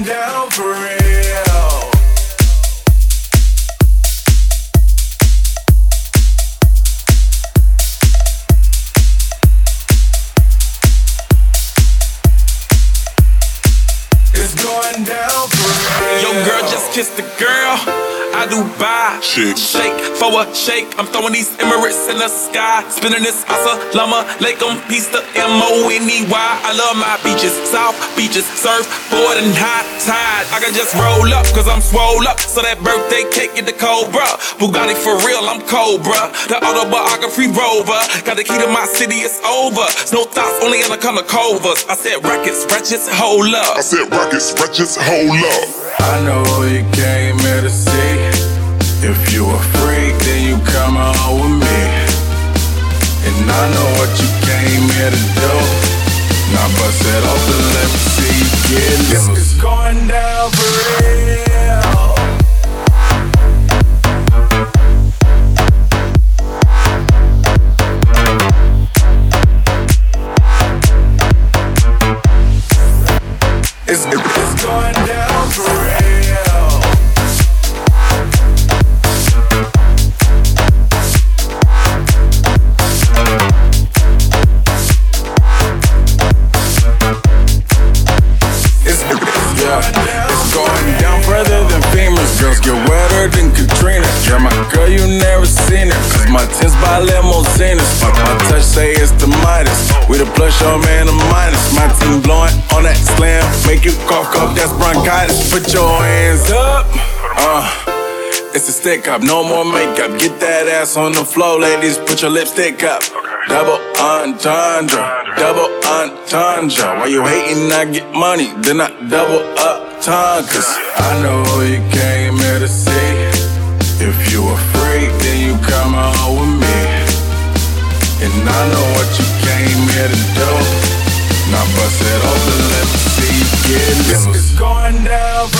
down for real. It's going down for real. Yo, girl, just kissed the girl. I Dubai, shake for a shake. I'm throwing these Emirates in the sky, spinning this Assalamu alaikum, peace to MONEY. I love my beaches, South beaches, surfboard and high tide. I can just roll up, cause I'm swole up. So that birthday cake get the Cobra. Bugatti for real, I'm Cobra. The autobiography rover. Got the key to my city, it's over. No thoughts, only in the color covers. I said rockets, wretches, hold up. I said rockets, wretches, hold up. I know who you came here to see. If you a freak, then you come on with me. And I know what you came here to do. Now bust it open, let me see you get loose. It's going down for real. It's going down for real. It's going down further than FEMA's. Girls get wetter than Katrina. Yeah, my girl, you never seen it. Cause my tints by limousines. Fuck my touch, say it's the Midas. We the plus, your man, the minus. My team blowing on that slam. Make you cough, that's bronchitis. Put your hands up. It's a stick up, no more makeup. Get that ass on the floor, ladies. Put your lipstick up. Double entendre, double entendre. Why you hating? I get money, then I double up time. Cause I know who you came here to see. If you a freak, then you come on with me. And I know what you came here to do. Now bust it open, let me see you get loose. It's going down.